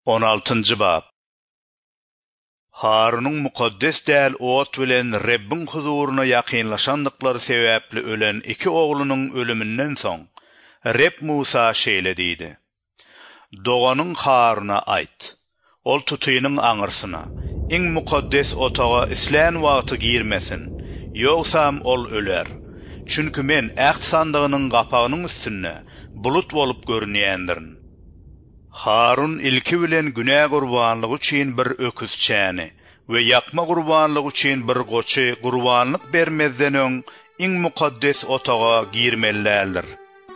16-njy bab. Harun'un mukaddes däl ot bilen Rebbin huzuruna ýakynlaşandyklary sebäpli ölen iki oğlunyň ölümünden soň Reb Musa şeýle diýdi: "Doganyň Haruna aýt. Ol tutynyň aňyrsyna, iň mukaddes otaga islän wagty girmesin, ýogsam ol öler. Çünki men äht sandygynyň gapagynyň üstünde bulut bolup görünýändirin." Harun ilki bilen günä gurbanlygy üçin bir öküz çäni we ýakma gurbanlygy üçin bir goçy gurbanlyk bermezden öň iň mukaddes otaga girmellerdir.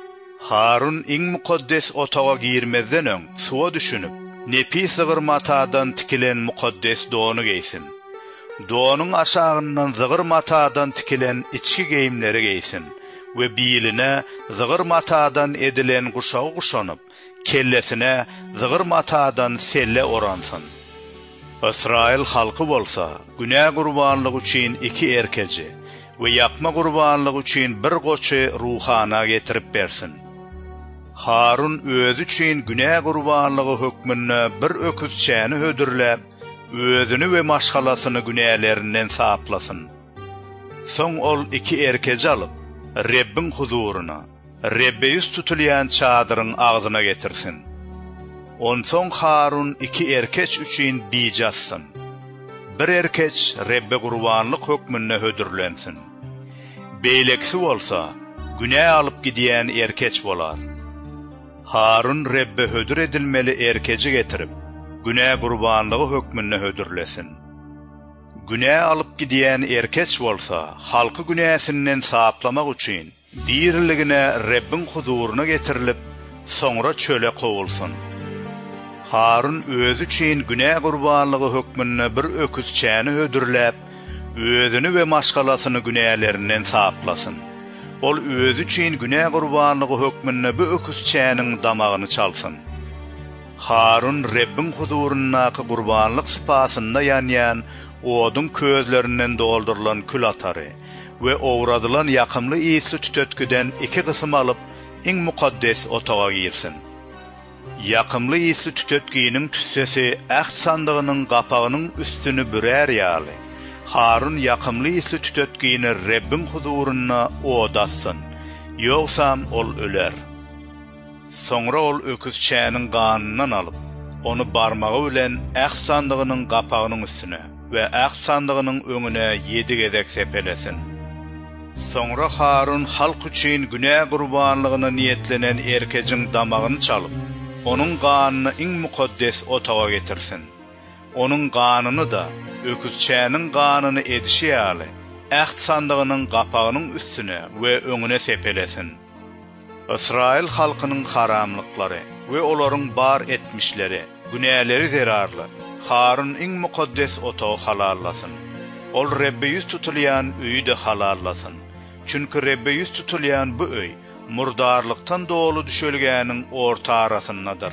Harun iň mukaddes otaga girmezden öň suwa düşünüp, nepis zygyr matadan tikilen mukaddes donu geysin. Donun aşağından zygyr matadan tikilen içki geyimleri geysin we biline zygyr matadan edilen guşagy guşanyp, kellesine zygyr matadan selle oransın. İsrail halkı bolsa, günä gurbanlygy üçin iki erkeci we ýakma gurbanlygy üçin bir goçy ruhana getirip bersin. Harun özü üçin günä gurbanlygy hökmünde bir öküz çäni hödürläp, özüni we maşgalasyny günälerinden saplasın. Soň ol iki erkeci alyp, Rebbin huzuruna, Rebbe yüz tutulýan çadyryň agzyna getirsin. Onsoň Harun iki erkeç üçin biç assyn. Bir erkeç Rebbe gurbanlyk hökmünde hödürlensin. Beýleksi bolsa, günä alyp gidýän erkeç bolar. Harun Rebbe hödür edilmeli erkeci getirip, günä gurbanlygy hökmünde hödürlesin. Günä alyp gidýän erkeç bolsa, halky günäsinden saplamak üçin diýerligine Rebbin huzuruna getirilip, soňra çöle kowulsun. Harun özü üçin günä gurbanlygy hökmünde bir öküz çäni hödürläp, özüni we maşgalasyny günälerinden saplasyn. Ol özü üçin günä gurbanlygy hökmünde bu öküz çäniň damagyny çalsyn. Harun Rebbin huzurundaky gurbanlyk sypasynda ýanýan odun közlerinden doldurulan kül atary we owradylan ýakymly ýysly tütötküden iki gysym alyp iň mukaddes otaga girsin. Ýakymly ýysly tütötküniň tüssesi äht sandygynyň gapagynyň üstüni bürer ýaly. Harun ýakymly ýysly tütötküni Rebbin huzuruna odassyn, ýogsam ol öler. Soňra ol öküz çäniň ganynyň alyp, onu barmagy bilen äht sandygynyň gapagynyň üstüne we äht sandygynyň öňüne 7 gezek sepelesin. Soňra Harun halk üçin günä gurbanlygyna niýetlenen erkeciň damagyny çalyp, onuň ganyny iň mukaddes otaga getirsin. Onuň ganyny da öküz çäniň ganyny edişi ýaly äht sandygynyň gapagynyň üstüne we öňüne sepelesin. İsrail halkynyň haramlyklary we olaryň bar etmişleri, günäleri zerarly Harun iň mukaddes otagy halallasyn. Ol Rebbe yüz tutulýan öýü de halallasyn. Çünki Rebbe yüz tutulýan bu öý murdarlyktan dolu düşelgäniň orta arasyndadyr.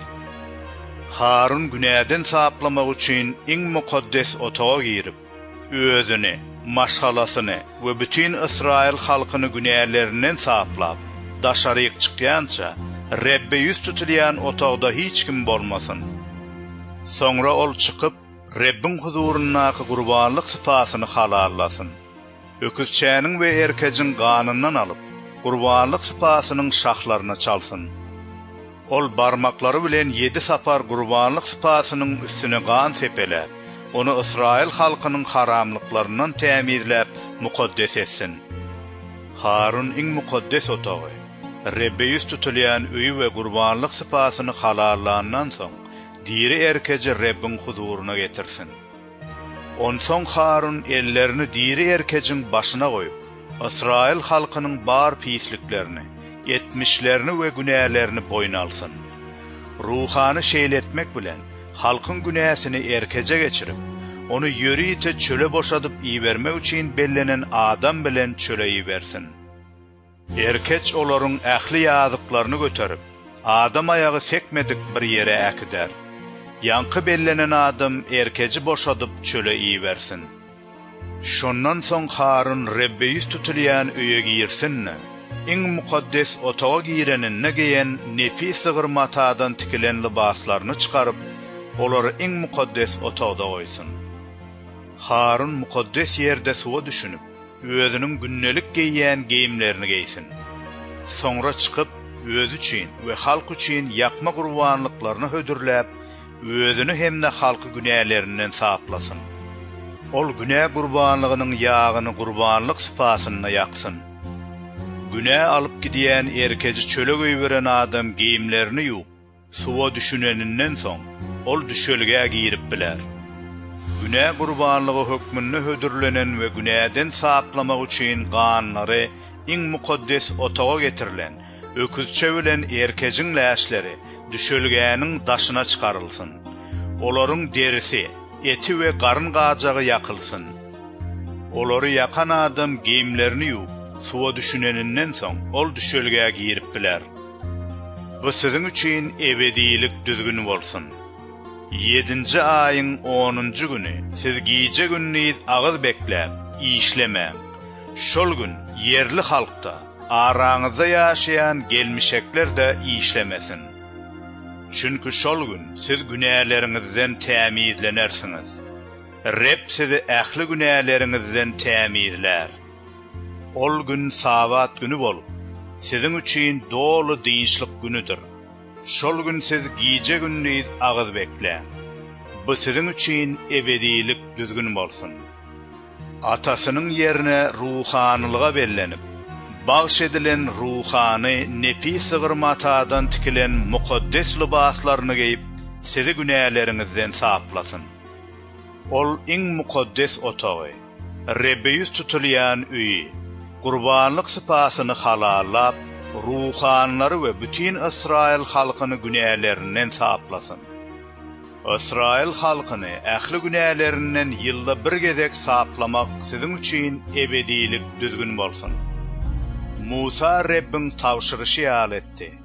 Harun günäden saplamak üçin iň mukaddes otaga girip, özüni, maşgalasyny we bütün Israil halkyny günälerinden saplap, daşaryk çykýança Rebbe yüz tutulýan otagda hiç kim bolmasyn. Soňra ol çykyp Rebbin huzurundaky gurbanlyk sypasyny halallasyn. Öküz çäniň we erkeciň ganyndan alyp, gurbanlyk sypasynyň şahlaryna çalsyn. Ol barmaklary bilen 7 sapar gurbanlyk sypasynyň üstüne gan sepeler, onu Israil halkynyň haramlyklaryndan tämizläp mukaddes etsin. Harun iň mukaddes otagy, Rebbe yüz tutulýan öýü we gurbanlyk sypasyny halallandan soň, diri erkeci Rebbin huzuruna getirsin. Onsoň Harun ellerini diri erkeciň başyna goýup, Israil halkynyň bar pisliklerini, etmişlerini we günälerini boyna alsyn. Ruhany şeýletmek bilen halkyň günäsini erkece geçirip, onu ýörüýte çöle boşadyp iýermek üçin bellenen adam bilen çöle iýersin. Erkeç olaryň ähli ýazyklaryny göterip, adam aýagy sekmedik bir ýere äkider. Yankı bellenen adam erkeci boşadyp çöle iýersin. Şondan soň Harun Rebbe yüz tutulýan öýe girsinni. Iň mukaddes otaga girenine geýen nepis zygyr matadan tikilen libaslaryny çykaryp, olary iň mukaddes otagda goýsun. Harun mukaddes ýerde suwa düşünüp, özüniň günnelik geýýän giyimlerini giysin. Soňra çykyp, özü üçin we halk üçin ýakma gurbanlyklaryny hödürläp, özüni hemde halky günählerinden saplasyn. Ol günä gurbanlygynyň ýagyny gurbanlyk sypasyna ýaksyn. Günä alyp gidýän erkeci çöle göýberen adam giyimlerini ýuwup, suwa düşüneninden soň ol düşölge giyirip biler. Günä gurbanlygy hökmünde hödürlenen we günäden saplamak üçin ganlary iň mukaddes otaga getirilen öküzçe bilen erkeciň läşleri düşölgäniň daşyna çykarylsyn. Olaryň derisi, eti we garyn gajagy ýakylsyn. Olary ýakan adam giyimlerini ýuwup, suwa düşüneninden soň ol düşölge giyirip biler. Bu siziň üçin ebedilik düzgün bolsun. 7-nji aýyň 10-njy güni siz giýje günniz agyz bekläp, işlemäň. Şol gün yerli halkda, araňyzda ýaşaýan gelmişekler de işlemesin. Çünkü şol gün siz günähleriňizden tämizlenersiňiz. Reb sizi ähli günähleriňizden tämizler. Ol gün sabat günü bolup, siziň üçin dolu dinçlik günüdür. Şol gün siz giýje günniz agyz bekläň. Bu siziň üçin ebedilik düzgün bolsun. Atasynyň ýerine ruhanylyga bellenip, bagş edilen ruhany nepis gyrmatadan tikilen mukaddes libaslaryny giyip, sizi günähleriňizden saplasyn. Ol iň mukaddes otagy, Rebbe ýüz tutulýan öýi, gurbanlyk sypasyny halallap, ruhanlary we bütün Israil halkyny günählerinden saplasyn. Israil halkyny ähli günählerinden ýylda bir gezek saplamak siziň üçin ebedilik düzgün bolsun. Musa Rebbiň tawşyryşy ýaly etdi.